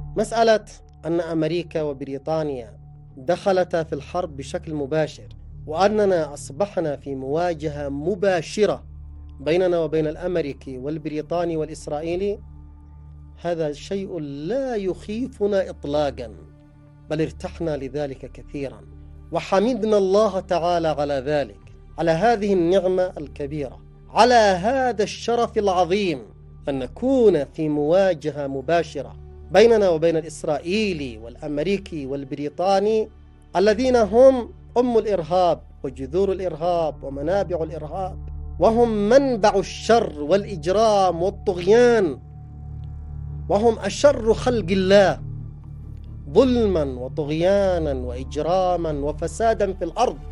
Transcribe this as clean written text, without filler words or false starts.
مسألة أن أمريكا وبريطانيا دخلتا في الحرب بشكل مباشر، وأننا أصبحنا في مواجهة مباشرة بيننا وبين الأمريكي والبريطاني والإسرائيلي، هذا شيء لا يخيفنا إطلاقا، بل ارتحنا لذلك كثيرا، وحمدنا الله تعالى على ذلك، على هذه النعمة الكبيرة، على هذا الشرف العظيم، أن نكون في مواجهة مباشرة بيننا وبين الإسرائيلي والأمريكي والبريطاني، الذين هم أم الإرهاب وجذور الإرهاب ومنابع الإرهاب، وهم منبع الشر والإجرام والطغيان، وهم أشر خلق الله ظلما وطغيانا وإجراما وفسادا في الأرض.